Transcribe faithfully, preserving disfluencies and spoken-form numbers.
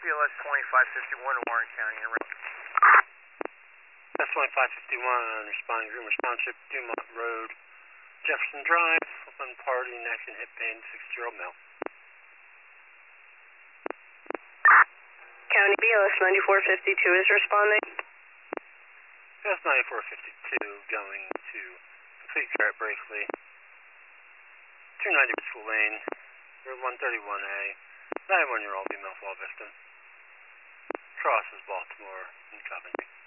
B L S twenty-five fifty-one in Warren County. S twenty-five fifty-one, responding to Rumors Township, Dumont Road, Jefferson Drive, open party, neck and hip pain, sixty-year-old male. County B L S ninety-four fifty-two is responding. B L S ninety-four fifty-two going to complete care at Brakely, two ninety School Lane, Road one thirty-one A, ninety-one-year-old female fall victim. Crosses Baltimore and Coventry.